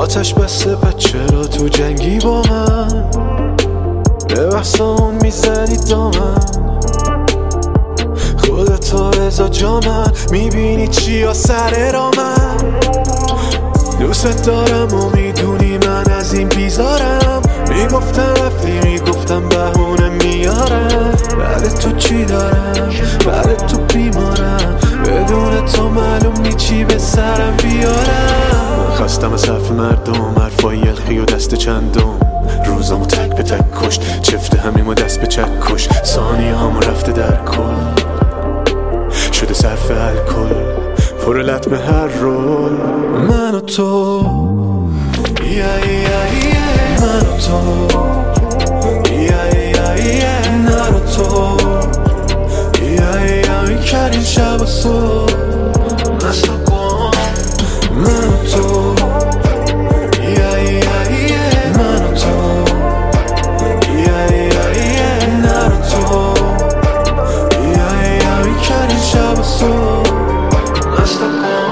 آتش بسته پس چرا تو جنگی با من؟ به بحثمون میزنی دامن خودتو بزا جا من میبینی چیا سر را من دوست دارم و میدونی من از این بیزارم میگفتم رفتی میگفتم بهونه میارم بعد تو چی دارم بعد تو بیمارم بدون تو معلوم نی چی به سرم بیارم من خستم از حرف مردم حرفای یلخی و دست چندم روزامو تک به تک کشت چفته همیم و دست به چک کش ثانیه همو رفته در کل شده صرف الکل پر لطمه هر رول من و تو من و تو من و تو میکردیم شب و صبح مستو کن من و تو من و تو من و تو میکردیم شب و صبح مستو کن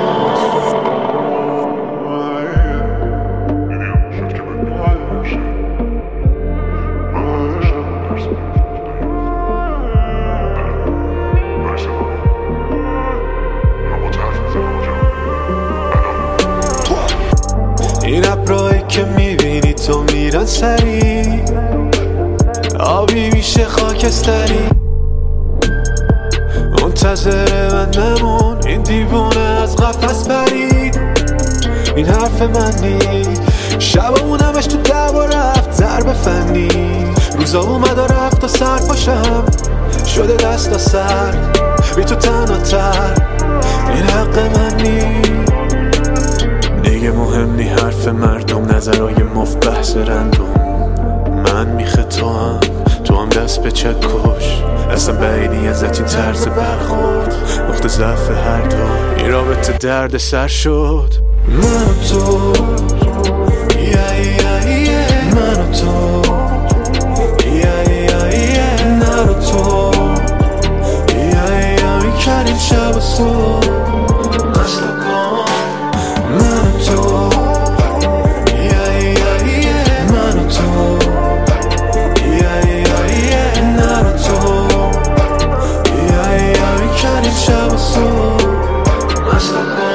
این ابرایی که میبینی تو میرن سری آبی میشه خاکستری منتظر من نمون این دیوونه از قفس پرید این حرف من نیست شبمون همش تو دعوا رفت ضرب فنی روزا اومد و رفت و سر پاشم شده دست و سر بی تو تنها تر این حق من نیست دیگه مهم نی حرف مردم نظرهای مفت بحث رندوم من میخه تو هم دست به چک کش اصلا بعیدی ازت این طرز برخورد نقطه ضعف هر دو این رابطه درد سر شد من و تو من و تو من و تو میکردیم شب و صبح مستو کن من و تو من و تو من و تو میکردیم شب و صبح مستو کن